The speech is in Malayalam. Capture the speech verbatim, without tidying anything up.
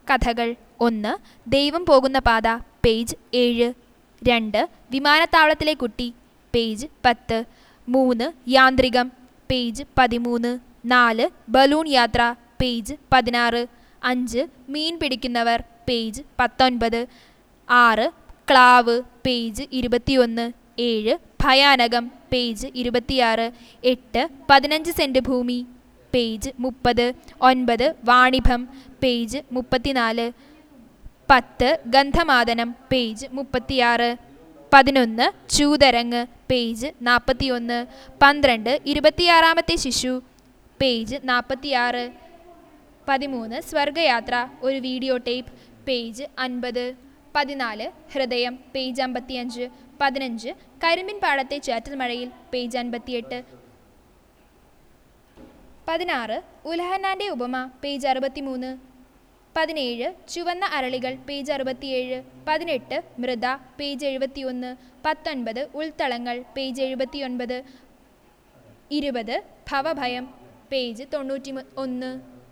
കഥകൾ. ഒന്ന്. ദൈവം പോകുന്ന പാത, പേജ് ഏഴ്. രണ്ട്. വിമാനത്താവളത്തിലെ കുട്ടി, പേജ് പത്ത്. മൂന്ന്. യാന്ത്രികം, പേജ് പതിമൂന്ന്. നാല്. ബലൂൺ യാത്ര, പേജ് പതിനാറ്. അഞ്ച്. മീൻ പിടിക്കുന്നവർ, പേജ് പത്തൊൻപത്. ആറ്. ക്ലാവ്, പേജ് ഇരുപത്തിയൊന്ന്. ഏഴ്. ഭയാനകം, പേജ് ഇരുപത്തിയാറ്. എട്ട്. പതിനഞ്ച് സെൻറ്റ് ഭൂമി, പേജ് മുപ്പത്. ഒൻപത്. വാണിഭം, പേജ് മുപ്പത്തിനാല്. പത്ത്. ഗന്ധമാദനം, പേജ് മുപ്പത്തിയാറ്. പതിനൊന്ന്. ചൂതരങ്ങ്, പേജ് നാൽപ്പത്തിയൊന്ന്. പന്ത്രണ്ട്. ഇരുപത്തിയാറാമത്തെ ശിശു, പേജ് നാൽപ്പത്തിയാറ്. പതിമൂന്ന്. സ്വർഗയാത്ര, ഒരു വീഡിയോ ടേപ്പ്, പേജ് അൻപത്. പതിനാല്. ഹൃദയം, പേജ് അമ്പത്തിയഞ്ച്. പതിനഞ്ച്. കരിമ്പിൻ പാടത്തെ ചാറ്റൽ മഴയിൽ, പേജ് അൻപത്തിയെട്ട്. പതിനാറ്. ഉലഹന്നാൻ്റെ ഉപമ, പേജ് അറുപത്തിമൂന്ന്. പതിനേഴ്. ചുവന്ന അരളികൾ, പേജ് അറുപത്തിയേഴ്. പതിനെട്ട്. മൃത, പേജ് എഴുപത്തിയൊന്ന്. പത്തൊൻപത്. ഉൾത്തളങ്ങൾ, പേജ് എഴുപത്തിയൊൻപത്. ഇരുപത്. ഭവഭയം, പേജ് തൊണ്ണൂറ്റി ഒന്ന്.